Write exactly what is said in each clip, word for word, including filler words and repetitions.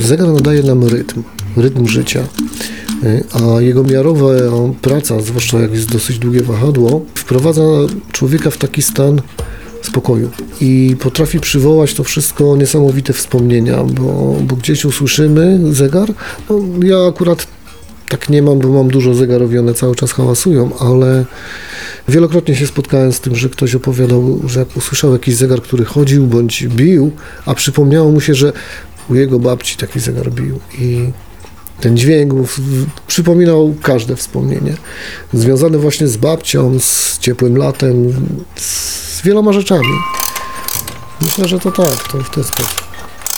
zegar nadaje nam rytm, rytm życia, a jego miarowa praca, zwłaszcza jak jest dosyć długie wahadło, wprowadza człowieka w taki stan spokoju i potrafi przywołać to wszystko niesamowite wspomnienia, bo, bo gdzieś usłyszymy zegar. No, ja akurat tak nie mam, bo mam dużo zegarów i one cały czas hałasują, ale wielokrotnie się spotkałem z tym, że ktoś opowiadał, że jak usłyszał jakiś zegar, który chodził bądź bił, a przypomniało mu się, że u jego babci taki zegar bił i ten dźwięk przypominał każde wspomnienie związane właśnie z babcią, z ciepłym latem, z wieloma rzeczami. Myślę, że to tak, to w ten sposób.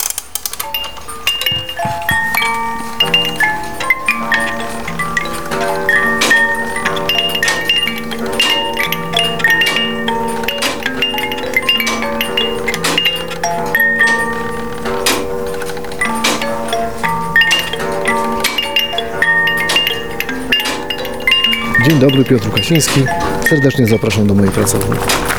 Dzień dobry, Piotr Kasiński. Serdecznie zapraszam do mojej pracowni.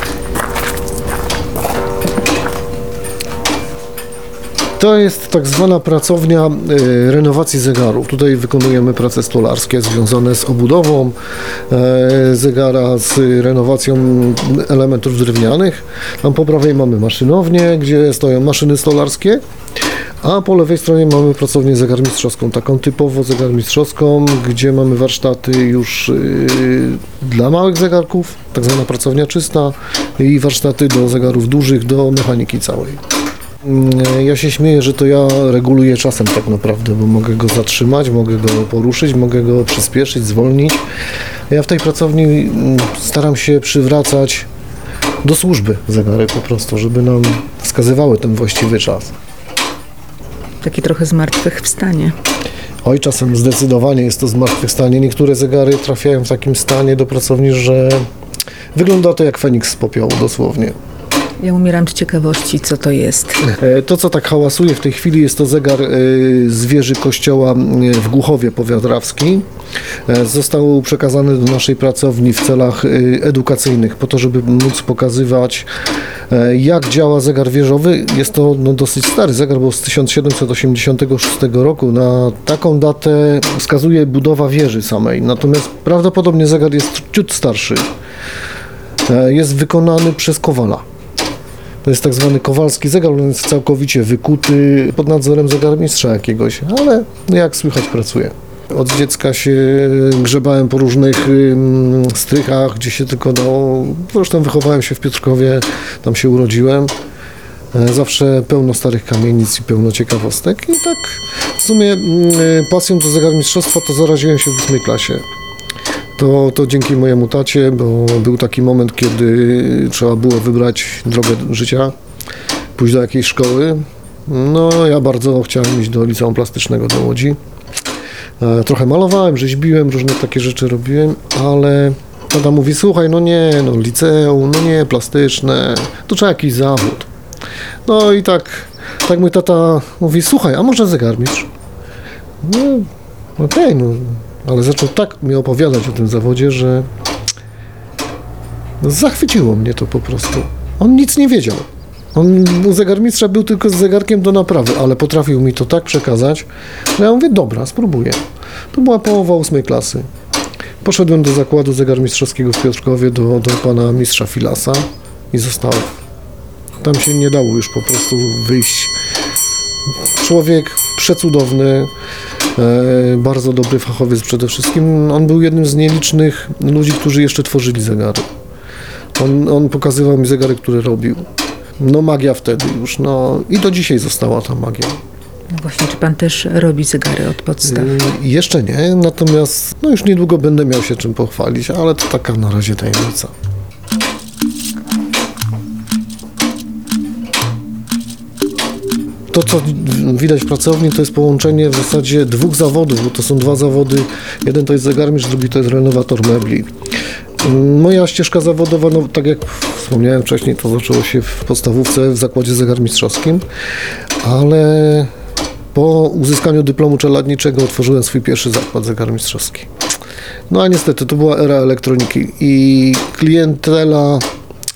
To jest tak zwana pracownia y, renowacji zegarów. Tutaj wykonujemy prace stolarskie związane z obudową y, zegara, z renowacją elementów drewnianych. Tam po prawej mamy maszynownię, gdzie stoją maszyny stolarskie, a po lewej stronie mamy pracownię zegarmistrzowską, taką typowo zegarmistrzowską, gdzie mamy warsztaty już y, dla małych zegarków, tak zwana pracownia czysta, i warsztaty do zegarów dużych, do mechaniki całej. Ja się śmieję, że to ja reguluję czasem tak naprawdę, bo mogę go zatrzymać, mogę go poruszyć, mogę go przyspieszyć, zwolnić. Ja w tej pracowni staram się przywracać do służby zegary po prostu, żeby nam wskazywały ten właściwy czas. Takie trochę zmartwychwstanie. Oj, czasem zdecydowanie jest to zmartwychwstanie. Niektóre zegary trafiają w takim stanie do pracowni, że wygląda to jak Feniks z popiołu dosłownie. Ja umieram z ciekawości, co to jest. To, co tak hałasuje w tej chwili, jest to zegar z wieży kościoła w Głuchowie Powiat-Rawski. Został przekazany do naszej pracowni w celach edukacyjnych, po to, żeby móc pokazywać, jak działa zegar wieżowy. Jest to no, dosyć stary zegar, bo z tysiąc siedemset osiemdziesiątego szóstego roku. Na taką datę wskazuje budowa wieży samej, natomiast prawdopodobnie zegar jest ciut starszy. Jest wykonany przez kowala. To jest tak zwany kowalski zegar, on jest całkowicie wykuty pod nadzorem zegarmistrza jakiegoś, ale jak słychać pracuje. Od dziecka się grzebałem po różnych strychach, gdzie się tylko dało. Zresztą wychowałem się w Piotrkowie, tam się urodziłem. Zawsze pełno starych kamienic i pełno ciekawostek. I tak w sumie pasją do zegarmistrzostwa to zaraziłem się w ósmej klasie. To, to dzięki mojemu tacie, bo był taki moment, kiedy trzeba było wybrać drogę życia, pójść do jakiejś szkoły. No, ja bardzo chciałem iść do liceum plastycznego do Łodzi. E, trochę malowałem, rzeźbiłem, różne takie rzeczy robiłem, ale tata mówi, słuchaj, no nie, no liceum, no nie, plastyczne, to trzeba jakiś zawód. No i tak, tak mój tata mówi, słuchaj, a może zegarmistrz? No, okej, okay, no. Ale zaczął tak mi opowiadać o tym zawodzie, że no, zachwyciło mnie to po prostu. On nic nie wiedział. On u zegarmistrza był tylko z zegarkiem do naprawy, ale potrafił mi to tak przekazać, że ja mówię, dobra, spróbuję. To była połowa ósmej klasy. Poszedłem do zakładu zegarmistrzowskiego w Piotrkowie do, do pana mistrza Filasa i zostałem. Tam się nie dało już po prostu wyjść. Człowiek przecudowny, e, bardzo dobry fachowiec przede wszystkim. On był jednym z nielicznych ludzi, którzy jeszcze tworzyli zegary. On, on pokazywał mi zegary, które robił. No magia wtedy już, no i do dzisiaj została ta magia. No właśnie, czy pan też robi zegary od podstaw? E, jeszcze nie, natomiast no już niedługo będę miał się czym pochwalić, ale to taka na razie tajemnica. To, co widać w pracowni, to jest połączenie w zasadzie dwóch zawodów, bo to są dwa zawody. Jeden to jest zegarmistrz, drugi to jest renowator mebli. Moja ścieżka zawodowa, no tak jak wspomniałem wcześniej, to zaczęło się w podstawówce w zakładzie zegarmistrzowskim, ale po uzyskaniu dyplomu czeladniczego otworzyłem swój pierwszy zakład zegarmistrzowski. No a niestety to była era elektroniki i klientela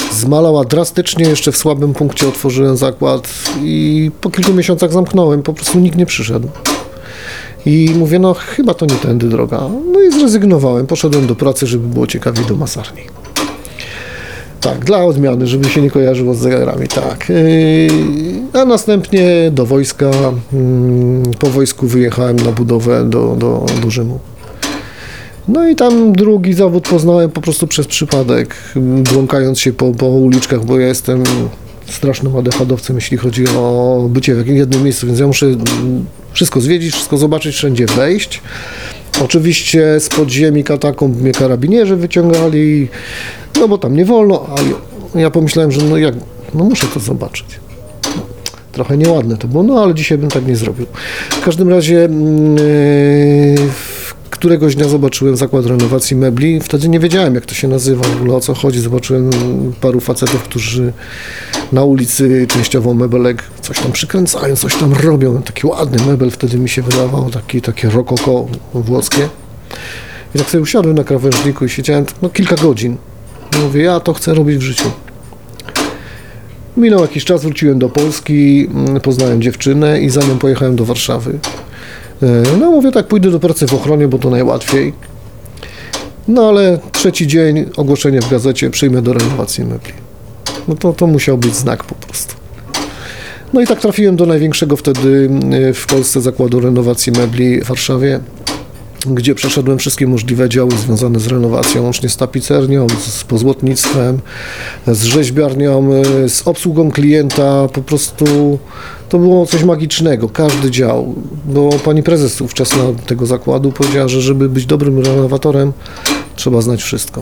zmalała drastycznie, jeszcze w słabym punkcie otworzyłem zakład i po kilku miesiącach zamknąłem, po prostu nikt nie przyszedł. I mówię, no chyba to nie tędy droga. No i zrezygnowałem, poszedłem do pracy, żeby było ciekawiej do masarni. Tak, dla odmiany, żeby się nie kojarzyło z zegarami, tak. Yy, a następnie do wojska, yy, po wojsku wyjechałem na budowę do, do, do Rzymu. No i tam drugi zawód poznałem po prostu przez przypadek, błąkając się po, po uliczkach, bo ja jestem strasznym adechadowcem, jeśli chodzi o bycie w jakimś jednym miejscu, więc ja muszę wszystko zwiedzić, wszystko zobaczyć, wszędzie wejść. Oczywiście z podziemi katakomb mnie karabinierzy wyciągali, no bo tam nie wolno, a ja pomyślałem, że no jak, no muszę to zobaczyć. Trochę nieładne to było, no ale dzisiaj bym tak nie zrobił. W każdym razie yy, któregoś dnia zobaczyłem zakład renowacji mebli. Wtedy nie wiedziałem, jak to się nazywa, w ogóle o co chodzi. Zobaczyłem paru facetów, którzy na ulicy częściowo mebelek coś tam przykręcają, coś tam robią. Taki ładny mebel wtedy mi się wydawał, taki, takie rokoko włoskie. I tak sobie usiadłem na krawężniku i siedziałem no, kilka godzin. I mówię, ja to chcę robić w życiu. Minął jakiś czas, wróciłem do Polski, poznałem dziewczynę i za nią pojechałem do Warszawy. No mówię, tak, pójdę do pracy w ochronie, bo to najłatwiej. No ale trzeci dzień, ogłoszenie w gazecie, przyjmę do renowacji mebli. No to, to musiał być znak po prostu. No i tak trafiłem do największego wtedy w Polsce zakładu renowacji mebli w Warszawie, gdzie przeszedłem wszystkie możliwe działy związane z renowacją, łącznie z tapicernią, z pozłotnictwem, z rzeźbiarnią, z obsługą klienta. Po prostu to było coś magicznego, każdy dział. Bo pani prezes ówczesna tego zakładu powiedziała, że żeby być dobrym renowatorem, trzeba znać wszystko.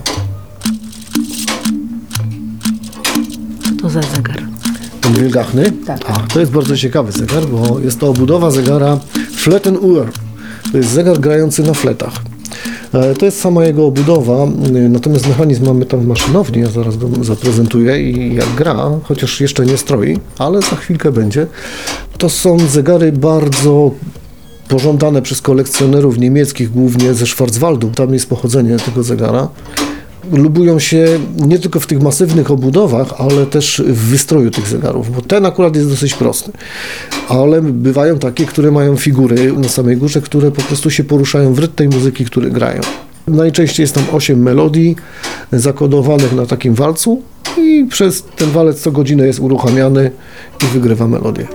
Co to za zegar? Ten wielgachny? Tak. A, to jest bardzo ciekawy zegar, bo jest to obudowa zegara Flettenuhr. To jest zegar grający na fletach. To jest sama jego obudowa, natomiast mechanizm mamy tam w maszynowni, ja zaraz go zaprezentuję i jak gra, chociaż jeszcze nie stroi, ale za chwilkę będzie. To są zegary bardzo pożądane przez kolekcjonerów niemieckich, głównie ze Schwarzwaldu, tam jest pochodzenie tego zegara. Lubują się nie tylko w tych masywnych obudowach, ale też w wystroju tych zegarów, bo ten akurat jest dosyć prosty. Ale bywają takie, które mają figury na samej górze, które po prostu się poruszają w rytm tej muzyki, które grają. Najczęściej jest tam osiem melodii zakodowanych na takim walcu i przez ten walec co godzinę jest uruchamiany i wygrywa melodię.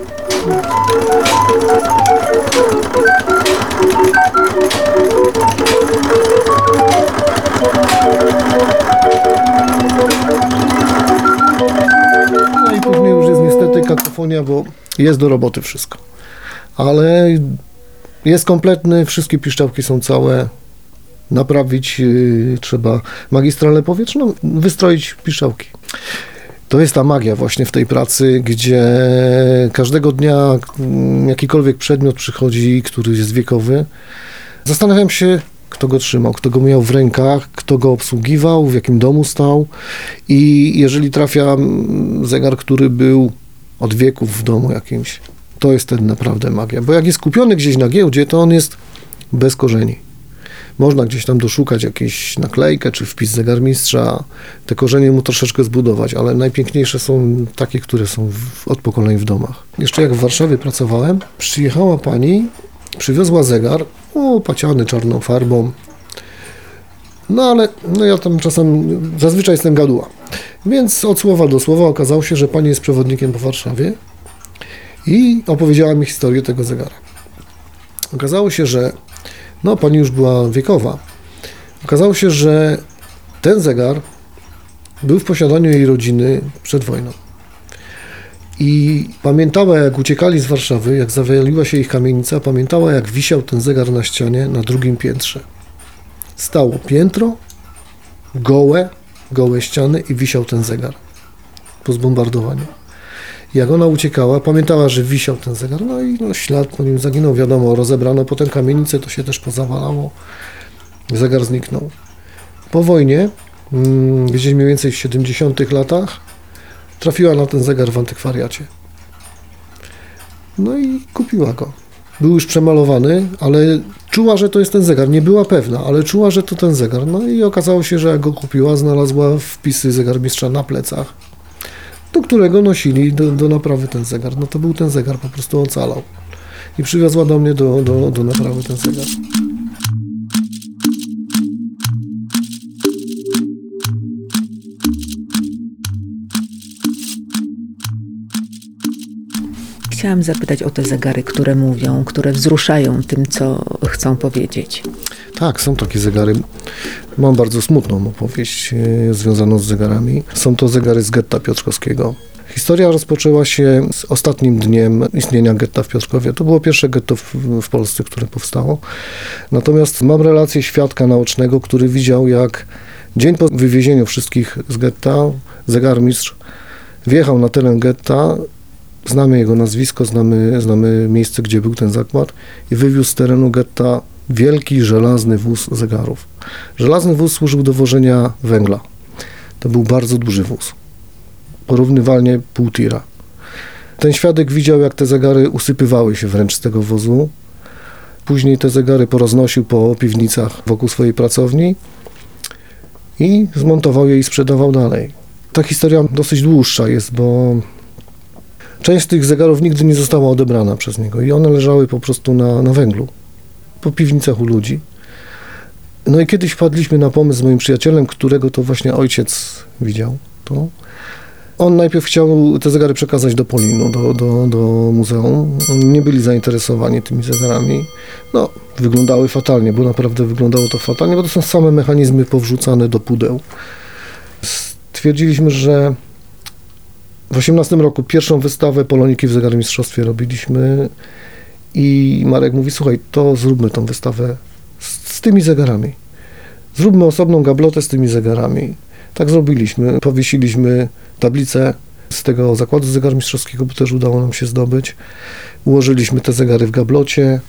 No i później już jest niestety kakofonia, bo jest do roboty wszystko. Ale jest kompletny, wszystkie piszczałki są całe. Naprawić yy, trzeba magistralę powietrzną, wystroić piszczałki. To jest ta magia właśnie w tej pracy, gdzie każdego dnia jakikolwiek przedmiot przychodzi, który jest wiekowy. Zastanawiam się, kto go trzymał, kto go miał w rękach, kto go obsługiwał, w jakim domu stał i jeżeli trafia zegar, który był od wieków w domu jakimś, to jest wtedy naprawdę magia, bo jak jest kupiony gdzieś na giełdzie, to on jest bez korzeni. Można gdzieś tam doszukać jakąś naklejkę czy wpis zegarmistrza, te korzenie mu troszeczkę zbudować, ale najpiękniejsze są takie, które są w, od pokoleń w domach. Jeszcze jak w Warszawie pracowałem, przyjechała pani, przywiozła zegar, opaciany czarną farbą, no ale no ja tam czasem, zazwyczaj jestem gaduła, więc od słowa do słowa okazało się, że pani jest przewodnikiem po Warszawie i opowiedziała mi historię tego zegara. Okazało się, że no, pani już była wiekowa. Okazało się, że ten zegar był w posiadaniu jej rodziny przed wojną. I pamiętała, jak uciekali z Warszawy, jak zawaliła się ich kamienica, pamiętała, jak wisiał ten zegar na ścianie na drugim piętrze. Stało piętro, gołe, gołe ściany i wisiał ten zegar po zbombardowaniu. Jak ona uciekała, pamiętała, że wisiał ten zegar, no i no, ślad po nim zaginął, wiadomo, rozebrano potem kamienicę, to się też pozawalało, zegar zniknął. Po wojnie, mm, gdzieś mniej więcej w siedemdziesiątych latach, trafiła na ten zegar w antykwariacie. No i kupiła go. Był już przemalowany, ale Czuła, że to jest ten zegar, nie była pewna, ale czuła, że to ten zegar. No i okazało się, że jak go kupiła, znalazła wpisy zegarmistrza na plecach, do którego nosili do, do naprawy ten zegar. No to był ten zegar, po prostu ocalał. I przywiozła do mnie do, do, do naprawy ten zegar. Chciałam zapytać o te zegary, które mówią, które wzruszają tym, co chcą powiedzieć. Tak, są takie zegary. Mam bardzo smutną opowieść e, związaną z zegarami. Są to zegary z getta piotrkowskiego. Historia rozpoczęła się z ostatnim dniem istnienia getta w Piotrkowie. To było pierwsze getto w, w Polsce, które powstało. Natomiast mam relację świadka naocznego, który widział, jak dzień po wywiezieniu wszystkich z getta zegarmistrz wjechał na teren getta. Znamy jego nazwisko, znamy, znamy miejsce, gdzie był ten zakład i wywiózł z terenu getta wielki, żelazny wóz zegarów. Żelazny wóz służył do wożenia węgla. To był bardzo duży wóz. Porównywalnie pół tira. Ten świadek widział, jak te zegary usypywały się wręcz z tego wozu. Później te zegary poroznosił po piwnicach wokół swojej pracowni i zmontował je i sprzedawał dalej. Ta historia dosyć dłuższa jest, bo część z tych zegarów nigdy nie została odebrana przez niego i one leżały po prostu na, na węglu, po piwnicach u ludzi. No i kiedyś wpadliśmy na pomysł z moim przyjacielem, którego to właśnie ojciec widział to. On najpierw chciał te zegary przekazać do Polinu, do, do, do muzeum. Oni nie byli zainteresowani tymi zegarami. No, wyglądały fatalnie, bo naprawdę wyglądało to fatalnie, bo to są same mechanizmy powrzucane do pudeł. Stwierdziliśmy, że w osiemnastym roku pierwszą wystawę Poloniki w zegarmistrzostwie robiliśmy i Marek mówi, słuchaj, to zróbmy tą wystawę z, z tymi zegarami. Zróbmy osobną gablotę z tymi zegarami. Tak zrobiliśmy. Powiesiliśmy tablicę z tego zakładu zegarmistrzowskiego, bo też udało nam się zdobyć. Ułożyliśmy te zegary w gablocie,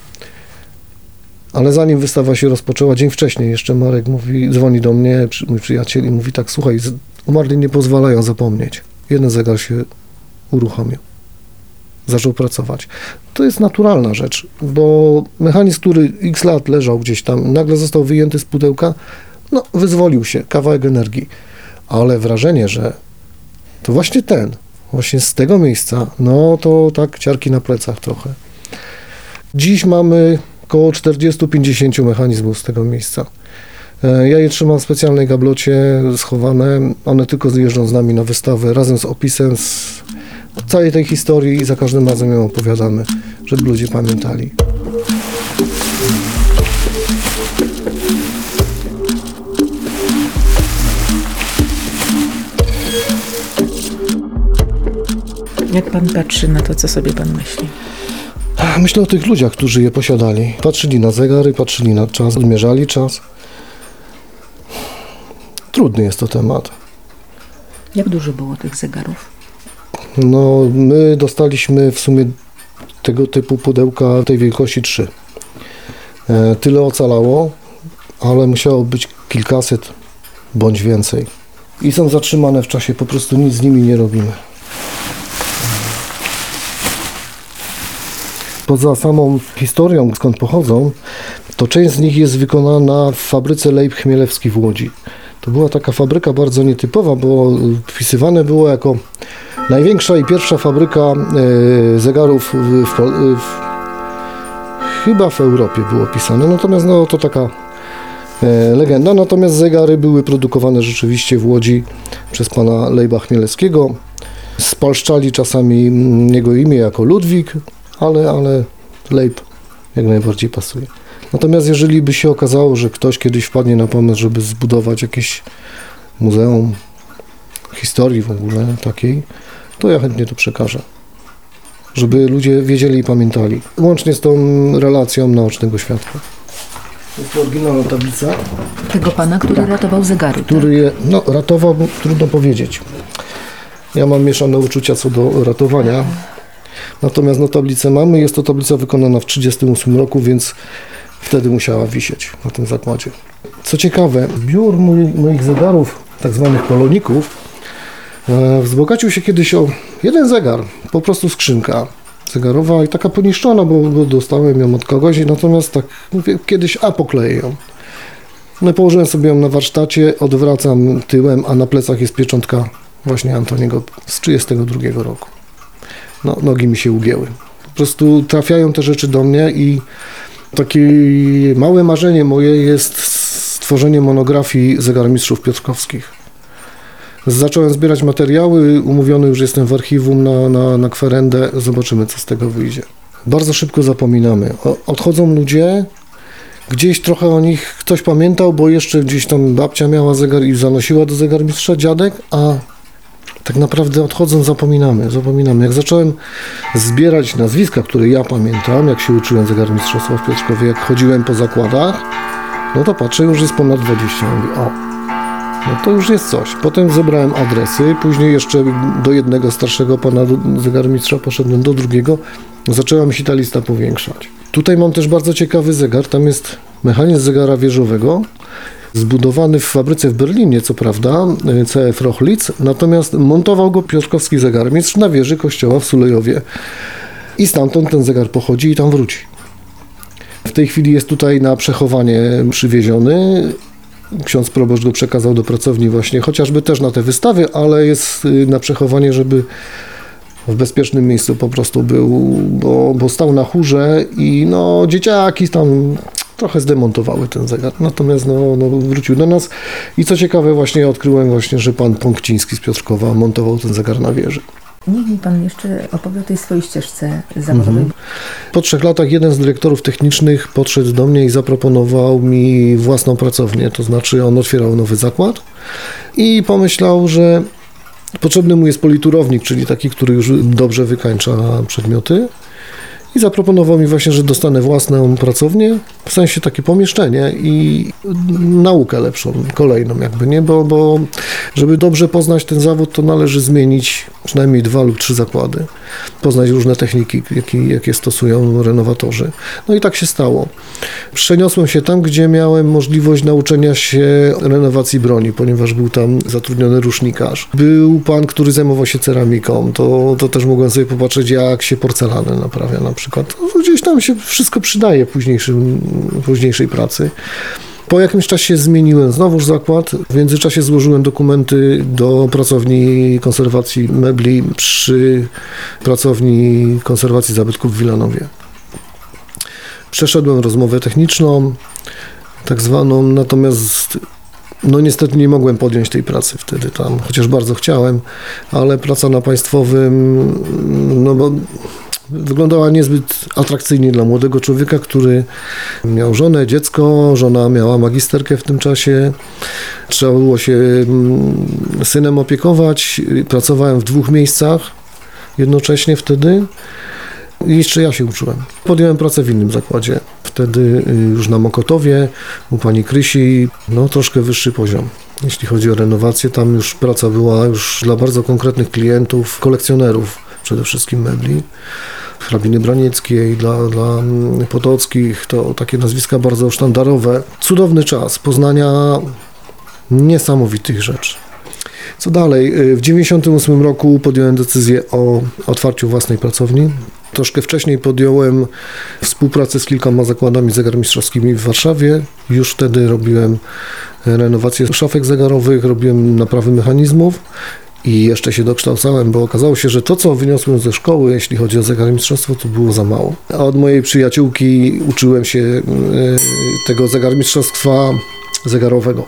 ale zanim wystawa się rozpoczęła, dzień wcześniej jeszcze Marek mówi, dzwoni do mnie, mój przyjaciel i mówi tak, słuchaj, umarli nie pozwalają zapomnieć. Jeden zegar się uruchomił. Zaczął pracować. To jest naturalna rzecz, bo mechanizm, który x lat leżał gdzieś tam, nagle został wyjęty z pudełka, no wyzwolił się, kawałek energii. Ale wrażenie, że to właśnie ten, właśnie z tego miejsca, no to tak ciarki na plecach trochę. Dziś mamy około czterdzieści do pięćdziesięciu mechanizmów z tego miejsca. Ja je trzymam w specjalnej gablocie, schowane. One tylko zjeżdżą z nami na wystawę razem z opisem z całej tej historii i za każdym razem ją opowiadamy, żeby ludzie pamiętali. Jak pan patrzy na to, co sobie pan myśli? Myślę o tych ludziach, którzy je posiadali. Patrzyli na zegary, patrzyli na czas, odmierzali czas. Trudny jest to temat. Jak dużo było tych zegarów? No, my dostaliśmy w sumie tego typu pudełka tej wielkości trzy. E, tyle ocalało, ale musiało być kilkaset bądź więcej. I są zatrzymane w czasie, po prostu nic z nimi nie robimy. Poza samą historią, skąd pochodzą, to część z nich jest wykonana w fabryce Lejb Chmielewski w Łodzi. To była taka fabryka bardzo nietypowa, bo wpisywane było jako największa i pierwsza fabryka e, zegarów w, w, w, chyba w Europie było pisane, natomiast no, to taka e, legenda. Natomiast zegary były produkowane rzeczywiście w Łodzi przez pana Lejba Chmielewskiego. Spalszczali czasami jego imię jako Ludwik, ale, ale Lejb jak najbardziej pasuje. Natomiast jeżeli by się okazało, że ktoś kiedyś wpadnie na pomysł, żeby zbudować jakieś muzeum historii w ogóle takiej, to ja chętnie to przekażę, żeby ludzie wiedzieli i pamiętali. Łącznie z tą relacją naocznego świadka. To jest oryginalna tablica. Tego pana, który ratował zegary, Który je, no ratował, trudno powiedzieć. Ja mam mieszane uczucia co do ratowania. Natomiast no, tablicę mamy, jest to tablica wykonana w trzydziestym ósmym roku, więc wtedy musiała wisieć na tym zakładzie. Co ciekawe, zbiór moich, moich zegarów, tak zwanych poloników, e, wzbogacił się kiedyś o jeden zegar, po prostu skrzynka zegarowa i taka poniszczona, bo, bo dostałem ją od kogoś, i natomiast tak mówię, kiedyś a pokleję ją. No, położyłem sobie ją na warsztacie, odwracam tyłem, a na plecach jest pieczątka właśnie Antoniego z trzydziestego drugiego roku. No, nogi mi się ugięły. Po prostu trafiają te rzeczy do mnie i takie małe marzenie moje jest stworzenie monografii zegarmistrzów piotrkowskich. Zacząłem zbierać materiały, umówiony już jestem w archiwum na, na, na kwerendę, zobaczymy, co z tego wyjdzie. Bardzo szybko zapominamy. O, odchodzą ludzie, gdzieś trochę o nich ktoś pamiętał, bo jeszcze gdzieś tam babcia miała zegar i zanosiła do zegarmistrza, dziadek, a tak naprawdę odchodząc zapominamy, zapominamy. Jak zacząłem zbierać nazwiska, które ja pamiętam, jak się uczyłem zegarmistrzostwa w Piotrkowie, jak chodziłem po zakładach, no to patrzę, już jest ponad dwadzieścia. Mówię, o, no to już jest coś. Potem zebrałem adresy, później jeszcze do jednego starszego pana zegarmistrza poszedłem, do drugiego. Zaczęła mi się ta lista powiększać. Tutaj mam też bardzo ciekawy zegar, tam jest mechanizm zegara wieżowego, zbudowany w fabryce w Berlinie, co prawda, C F Rochlitz, natomiast montował go piotrkowski zegarmistrz na wieży kościoła w Sulejowie. I stamtąd ten zegar pochodzi i tam wróci. W tej chwili jest tutaj na przechowanie przywieziony. Ksiądz proboszcz go przekazał do pracowni właśnie, chociażby też na te wystawy, ale jest na przechowanie, żeby w bezpiecznym miejscu po prostu był, bo, bo stał na chórze i no dzieciaki tam trochę zdemontowały ten zegar, natomiast no, no, wrócił do nas i co ciekawe właśnie odkryłem właśnie, że pan Pąkciński z Piotrkowa montował ten zegar na wieży. Niech mi pan jeszcze opowie o tej swojej ścieżce zawodowej. Mhm. Po trzech latach jeden z dyrektorów technicznych podszedł do mnie i zaproponował mi własną pracownię, to znaczy on otwierał nowy zakład i pomyślał, że potrzebny mu jest politurownik, czyli taki, który już dobrze wykańcza przedmioty. I zaproponował mi właśnie, że dostanę własną pracownię, w sensie takie pomieszczenie i naukę lepszą, kolejną jakby, nie? Bo, bo żeby dobrze poznać ten zawód, to należy zmienić przynajmniej dwa lub trzy zakłady. Poznać różne techniki, jakie, jakie stosują renowatorzy. No i tak się stało. Przeniosłem się tam, gdzie miałem możliwość nauczenia się renowacji broni, ponieważ był tam zatrudniony rusznikarz. Był pan, który zajmował się ceramiką, to, to też mogłem sobie popatrzeć, jak się porcelanę naprawia na przykład. No, gdzieś tam się wszystko przydaje w późniejszym, późniejszej pracy. Po jakimś czasie zmieniłem znowuż zakład. W międzyczasie złożyłem dokumenty do pracowni konserwacji mebli przy pracowni konserwacji zabytków w Wilanowie. Przeszedłem rozmowę techniczną, tak zwaną, natomiast no niestety nie mogłem podjąć tej pracy wtedy tam, chociaż bardzo chciałem, ale praca na państwowym, no bo wyglądała niezbyt atrakcyjnie dla młodego człowieka, który miał żonę, dziecko, żona miała magisterkę w tym czasie, trzeba było się synem opiekować, pracowałem w dwóch miejscach jednocześnie wtedy i jeszcze ja się uczyłem. Podjąłem pracę w innym zakładzie, wtedy już na Mokotowie, u pani Krysi, no troszkę wyższy poziom. Jeśli chodzi o renowację, tam już praca była już dla bardzo konkretnych klientów, kolekcjonerów przede wszystkim mebli. Hrabiny Branieckiej, dla, dla Potockich, to takie nazwiska bardzo sztandarowe. Cudowny czas poznania niesamowitych rzeczy. Co dalej? W dziewięćdziesiątym ósmym roku podjąłem decyzję o otwarciu własnej pracowni. Troszkę wcześniej podjąłem współpracę z kilkoma zakładami zegarmistrzowskimi w Warszawie. Już wtedy robiłem renowację szafek zegarowych, robiłem naprawy mechanizmów. I jeszcze się dokształcałem, bo okazało się, że to, co wyniosłem ze szkoły, jeśli chodzi o zegarmistrzostwo, to było za mało. A od mojej przyjaciółki uczyłem się y, tego zegarmistrzostwa zegarowego.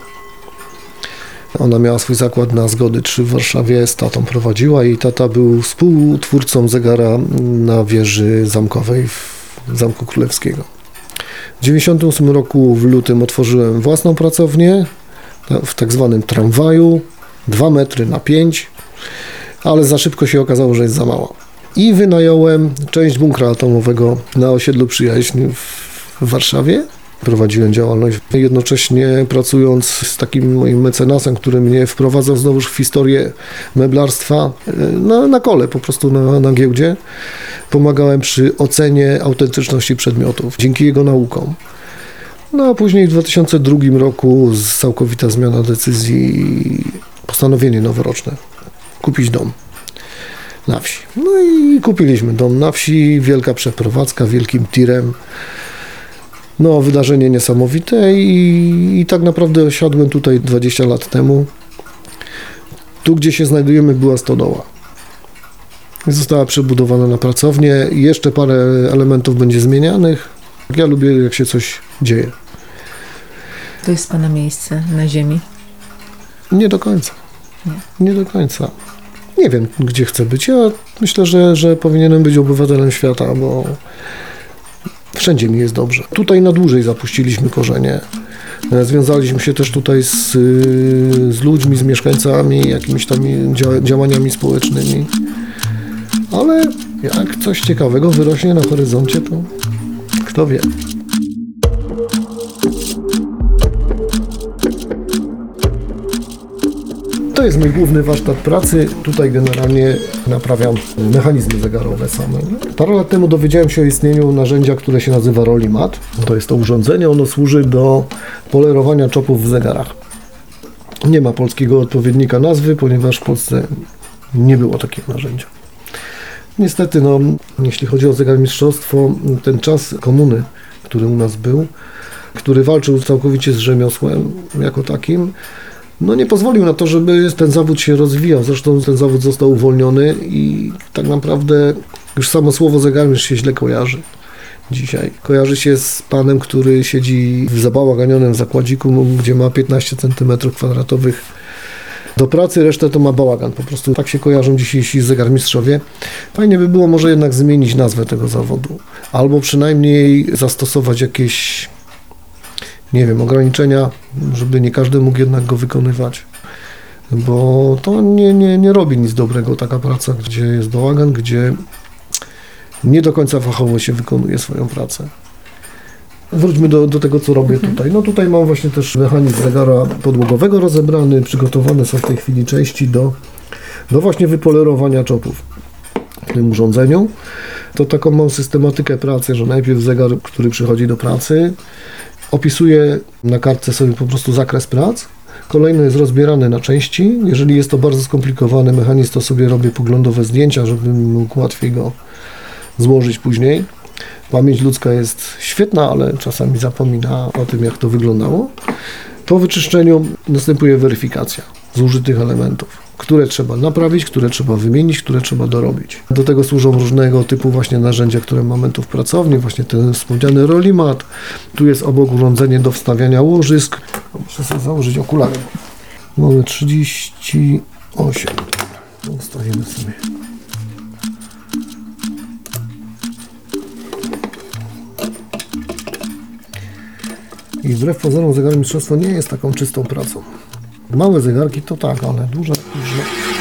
Ona miała swój zakład na Zgody trzy w Warszawie, z tatą prowadziła i tata był współtwórcą zegara na wieży zamkowej w Zamku Królewskiego. W dziewięćdziesiątym ósmym roku w lutym otworzyłem własną pracownię w tak zwanym tramwaju. dwa metry na pięć, ale za szybko się okazało, że jest za mała. I wynająłem część bunkra atomowego na osiedlu Przyjaźń w Warszawie. Prowadziłem działalność, jednocześnie pracując z takim moim mecenasem, który mnie wprowadzał znowuż w historię meblarstwa na, na kole, po prostu na, na giełdzie. Pomagałem przy ocenie autentyczności przedmiotów, dzięki jego naukom. No a później w dwa tysiące drugim roku całkowita zmiana decyzji, postanowienie noworoczne, kupić dom. na wsi. No i kupiliśmy dom na wsi, wielka przeprowadzka, wielkim tirem. No, wydarzenie niesamowite i, i tak naprawdę osiadłem tutaj dwadzieścia lat temu. Tu, gdzie się znajdujemy, była stodoła. Została przebudowana na pracownię i jeszcze parę elementów będzie zmienianych. Ja lubię, jak się coś dzieje. To jest Pana miejsce na ziemi? Nie do końca. Nie, nie do końca. Nie wiem, gdzie chcę być. Ja myślę, że, że powinienem być obywatelem świata, bo wszędzie mi jest dobrze. Tutaj na dłużej zapuściliśmy korzenie. Związaliśmy się też tutaj z, z ludźmi, z mieszkańcami, jakimiś tam dzia- działaniami społecznymi. Ale jak coś ciekawego wyrośnie na horyzoncie, to kto wie. To jest mój główny warsztat pracy. Tutaj generalnie naprawiam mechanizmy zegarowe same. Parę lat temu dowiedziałem się o istnieniu narzędzia, które się nazywa Rollimat. To jest to urządzenie, ono służy do polerowania czopów w zegarach. Nie ma polskiego odpowiednika nazwy, ponieważ w Polsce nie było takiego narzędzia. Niestety, no, jeśli chodzi o zegarmistrzostwo, ten czas komuny, który u nas był, który walczył całkowicie z rzemiosłem jako takim, no nie pozwolił na to, żeby ten zawód się rozwijał. Zresztą ten zawód został uwolniony i tak naprawdę już samo słowo zegarmistrz się źle kojarzy dzisiaj. Kojarzy się z panem, który siedzi w zabałaganionym zakładziku, gdzie ma piętnaście centymetrów kwadratowych do pracy, resztę to ma bałagan. Po prostu tak się kojarzą dzisiejsi zegarmistrzowie. Fajnie by było może jednak zmienić nazwę tego zawodu. Albo przynajmniej zastosować jakieś, nie wiem, ograniczenia, żeby nie każdy mógł jednak go wykonywać. Bo to nie, nie, nie robi nic dobrego taka praca, gdzie jest bałagan, gdzie nie do końca fachowo się wykonuje swoją pracę. Wróćmy do, do tego, co robię tutaj. No tutaj mam właśnie też mechanizm zegara podłogowego rozebrany. Przygotowane są w tej chwili części do, do właśnie wypolerowania czopów w tym urządzeniu. To taką mam systematykę pracy, że najpierw zegar, który przychodzi do pracy, opisuje na kartce sobie po prostu zakres prac. Kolejno jest rozbierany na części. Jeżeli jest to bardzo skomplikowany mechanizm, to sobie robię poglądowe zdjęcia, żebym mógł łatwiej go złożyć później. Pamięć ludzka jest świetna, ale czasami zapomina o tym, jak to wyglądało. Po wyczyszczeniu następuje weryfikacja zużytych elementów, które trzeba naprawić, które trzeba wymienić, które trzeba dorobić. Do tego służą różnego typu właśnie narzędzia, które mamy tu w pracowni, właśnie ten wspomniany Rollimat. Tu jest obok urządzenie do wstawiania łożysk. Muszę sobie założyć okulary. Mamy trzydzieści osiem. Ustawimy sobie. I wbrew pozorom zegarmistrzostwo nie jest taką czystą pracą. Małe zegarki to tak, ale duże różne.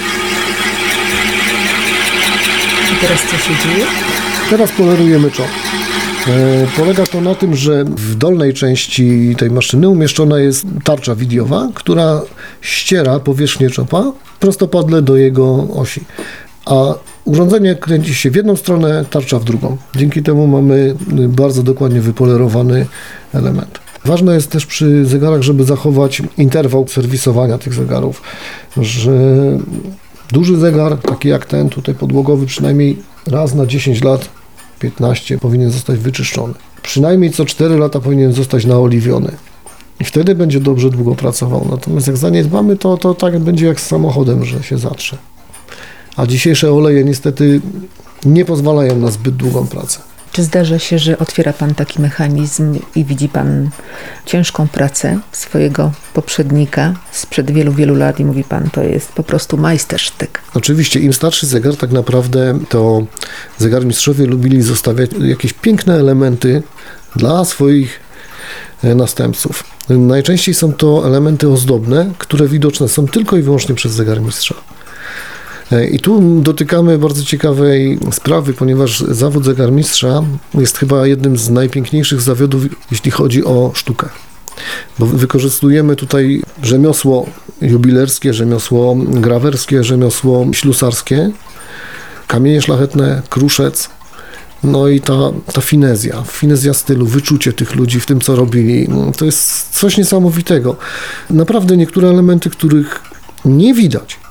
I teraz co się dzieje? Teraz polerujemy czop. E, polega to na tym, że w dolnej części tej maszyny umieszczona jest tarcza widiowa, która ściera powierzchnię czopa prostopadle do jego osi. A urządzenie kręci się w jedną stronę, tarcza w drugą. Dzięki temu mamy bardzo dokładnie wypolerowany element. Ważne jest też przy zegarach, żeby zachować interwał serwisowania tych zegarów, że duży zegar, taki jak ten tutaj podłogowy, przynajmniej raz na dziesięć lat, piętnaście powinien zostać wyczyszczony. Przynajmniej co cztery lata powinien zostać naoliwiony. I wtedy będzie dobrze długo pracował. Natomiast jak zaniedbamy, to, to tak będzie jak z samochodem, że się zatrze. A dzisiejsze oleje niestety nie pozwalają na zbyt długą pracę. Czy zdarza się, że otwiera Pan taki mechanizm i widzi Pan ciężką pracę swojego poprzednika sprzed wielu, wielu lat i mówi Pan, to jest po prostu majstersztyk? Oczywiście, im starszy zegar, tak naprawdę to zegarmistrzowie lubili zostawiać jakieś piękne elementy dla swoich następców. Najczęściej są to elementy ozdobne, które widoczne są tylko i wyłącznie przez zegarmistrza. I tu dotykamy bardzo ciekawej sprawy, ponieważ zawód zegarmistrza jest chyba jednym z najpiękniejszych zawodów, jeśli chodzi o sztukę. Bo wykorzystujemy tutaj rzemiosło jubilerskie, rzemiosło grawerskie, rzemiosło ślusarskie, kamienie szlachetne, kruszec, no i ta, ta finezja, finezja stylu, wyczucie tych ludzi w tym, co robili. To jest coś niesamowitego. Naprawdę niektóre elementy, których nie widać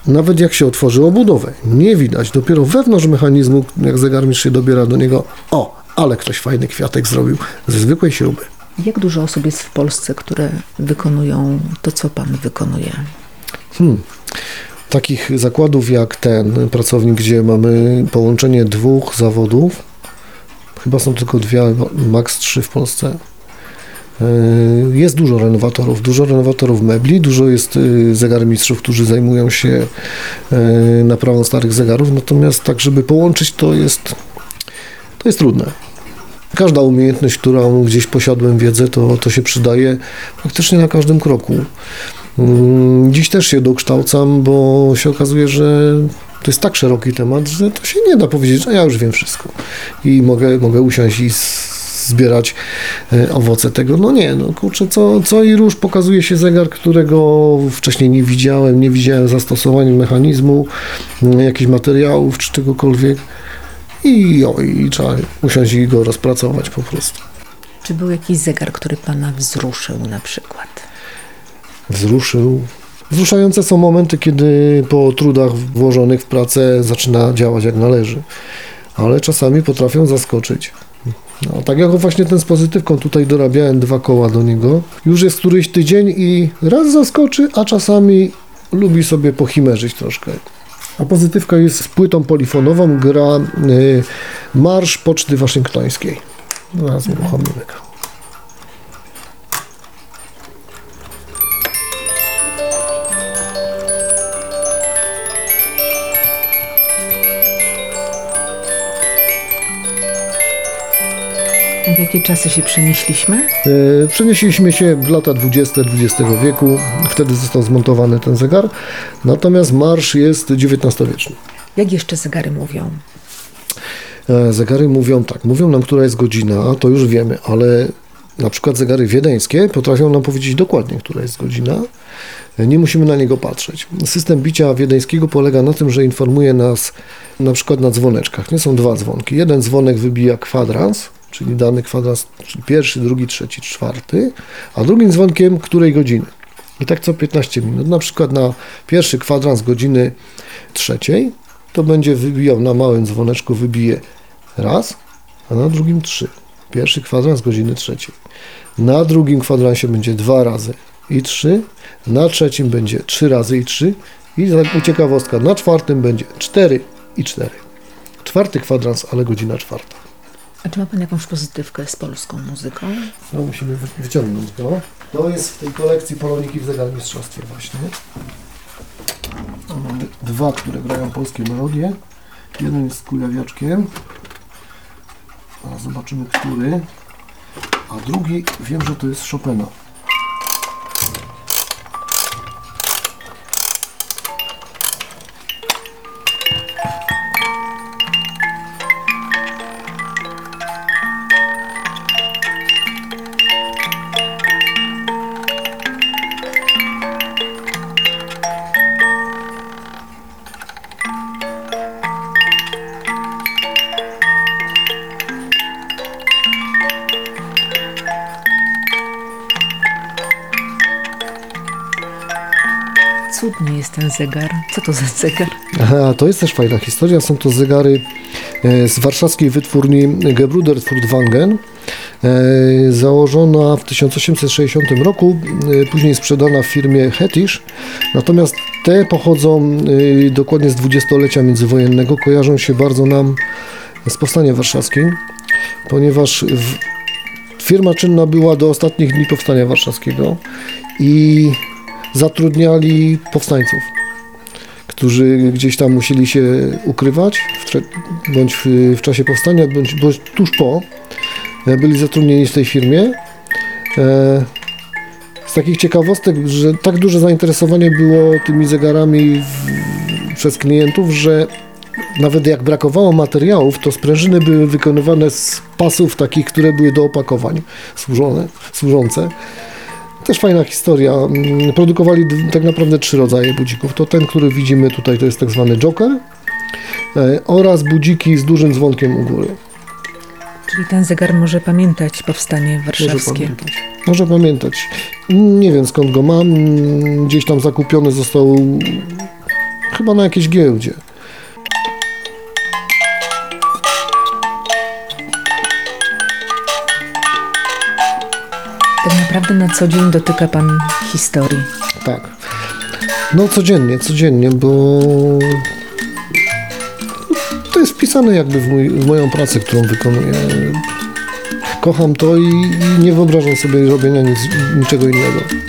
Nawet jak się otworzy obudowę, nie widać. Dopiero wewnątrz mechanizmu, jak zegarmistrz się dobiera do niego, o, ale ktoś fajny kwiatek zrobił ze zwykłej śruby. Jak dużo osób jest w Polsce, które wykonują to, co pan wykonuje? Hmm. Takich zakładów jak ten pracownik, gdzie mamy połączenie dwóch zawodów, chyba są tylko dwie, maks trzy w Polsce. Jest dużo renowatorów, dużo renowatorów mebli, dużo jest zegarmistrzów, którzy zajmują się naprawą starych zegarów, natomiast tak, żeby połączyć, to jest, to jest trudne. Każda umiejętność, którą gdzieś posiadłem wiedzę, to, to się przydaje praktycznie na każdym kroku. Dziś też się dokształcam, bo się okazuje, że to jest tak szeroki temat, że to się nie da powiedzieć, że ja już wiem wszystko i mogę, mogę usiąść i zbierać owoce tego. No nie, no kurczę, co, co i róż pokazuje się zegar, którego wcześniej nie widziałem, nie widziałem zastosowań mechanizmu, jakichś materiałów czy czegokolwiek i, o, i trzeba usiąść i go rozpracować po prostu. Czy był jakiś zegar, który pana wzruszył na przykład? Wzruszył. Wzruszające są momenty, kiedy po trudach włożonych w pracę zaczyna działać jak należy, ale czasami potrafią zaskoczyć. No, tak jak właśnie ten z pozytywką, tutaj dorabiałem dwa koła do niego. Już jest któryś tydzień i raz zaskoczy, a czasami lubi sobie pochimerzyć troszkę. A pozytywka jest z płytą polifonową, gra y, Marsz Poczty Waszyngtońskiej. Zaraz uruchomimy go. W jakie czasy się przenieśliśmy? E, Przenieśliśmy się w lata dwudzieste dwudziestego wieku, wtedy został zmontowany ten zegar, natomiast marsz jest dziewiętnastowieczny. Jak jeszcze zegary mówią? E, Zegary mówią tak, mówią nam, która jest godzina, to już wiemy, ale na przykład zegary wiedeńskie potrafią nam powiedzieć dokładnie, która jest godzina. Nie musimy na niego patrzeć. System bicia wiedeńskiego polega na tym, że informuje nas na przykład na dzwoneczkach. Nie są dwa dzwonki. Jeden dzwonek wybija kwadrans, czyli dany kwadrans, czyli pierwszy, drugi, trzeci, czwarty, a drugim dzwonkiem której godziny. I tak co piętnaście minut. Na przykład na pierwszy kwadrans godziny trzeciej to będzie wybijał na małym dzwoneczku, wybije raz, a na drugim trzy. Pierwszy kwadrans godziny trzeciej. Na drugim kwadransie będzie dwa razy i trzy, na trzecim będzie trzy razy i trzy i ciekawostka, na czwartym będzie cztery i cztery. Czwarty kwadrans, ale godzina czwarta. A czy ma pan jakąś pozytywkę z polską muzyką? No musimy wyciągnąć go. To jest w tej kolekcji Poloniki w zegarmistrzostwie właśnie. Mamy dwa, które grają polskie melodie. Jeden jest z kujawiaczkiem. Zaraz zobaczymy, który. A drugi, wiem, że to jest Chopina. Cudny jest ten zegar. Co to za zegar? Aha, to jest też fajna historia. Są to zegary z warszawskiej wytwórni Gebruder Furtwangen. Założona w tysiąc osiemset sześćdziesiątym roku, później sprzedana w firmie Hetisch. Natomiast te pochodzą dokładnie z dwudziestolecia międzywojennego. Kojarzą się bardzo nam z powstaniem warszawskim, ponieważ w, firma czynna była do ostatnich dni powstania warszawskiego i zatrudniali powstańców, którzy gdzieś tam musieli się ukrywać, w tre- bądź w, w czasie powstania, bądź, bądź tuż po, byli zatrudnieni w tej firmie. E, z takich ciekawostek, że tak duże zainteresowanie było tymi zegarami w, przez klientów, że nawet jak brakowało materiałów, to sprężyny były wykonywane z pasów takich, które były do opakowań służone, służące. Też fajna historia. Produkowali tak naprawdę trzy rodzaje budzików. To ten, który widzimy tutaj, to jest tak zwany Joker e, oraz budziki z dużym dzwonkiem u góry. Czyli ten zegar może pamiętać powstanie Może warszawskie. pamiętać. Może pamiętać. Nie wiem skąd go mam. Gdzieś tam zakupiony został chyba na jakiejś giełdzie. Tak naprawdę na co dzień dotyka pan historii. Tak. No codziennie, codziennie, bo to jest wpisane jakby w, mój, w moją pracę, którą wykonuję. Kocham to i, i nie wyobrażam sobie robienia nic, niczego innego.